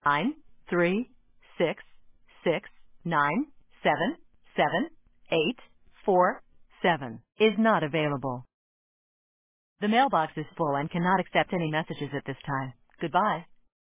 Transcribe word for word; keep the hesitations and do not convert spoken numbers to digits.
nine three six six nine seven seven eight four seven is not available. The mailbox is full and cannot accept any messages at this time. Goodbye.